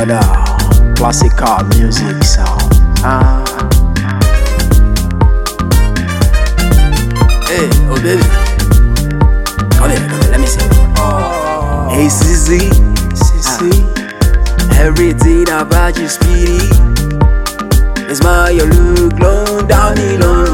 together. Classical music sound. Hey, oh baby, come here, let me sing. Hey CC, everything about you speedy. It's my your look long down the long.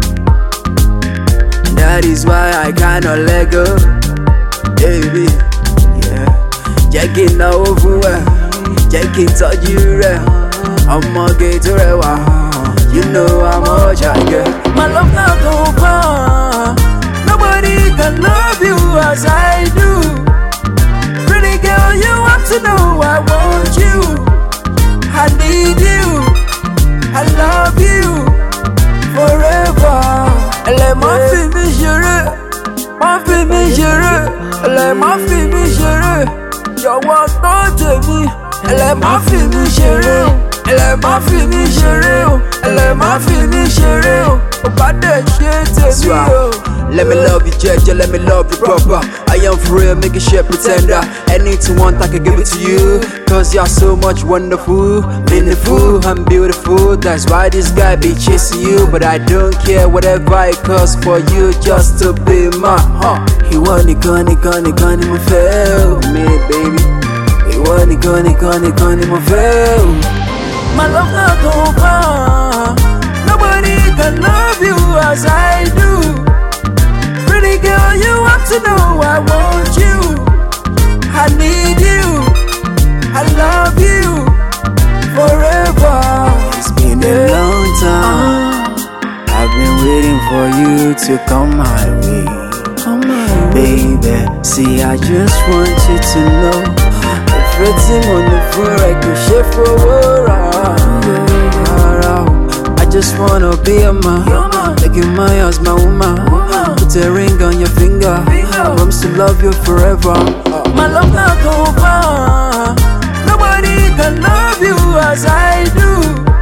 That is why I cannot let go, baby. Yeah, check it now over, check it touch you right. I'ma get to it, you know how much I get. My love not over. Nobody can love you as I do. Pretty girl, you want to know I want you. I need you. I love you forever. Let my feel me chérie, my feel me chérie. Let my feel me chérie. You want to me. Let my feel me chérie. Let my feel me chérie. Let my feel me chérie. About that shit to me. Let me love you, Jeje, let me love you proper. I am for real, making shit pretender. Anything want, I can give it to you. Cause you're so much wonderful, meaningful, and beautiful. That's why this guy be chasing you. But I don't care whatever it costs for you just to be my He want it, gonna me fail me, baby. He want it, gonna me fail. My love not over. Nobody can love you as I do. Pretty girl, you want to know I want you. I need you. I love you forever. It's been a long time. I've been waiting for you to come my way. Baby, see, I just want you to know everything on the floor I could share for a I just wanna be a man, make you my husband, woman. Put a ring on your finger, I promise to love you forever. My love not over. Nobody can love you as I do.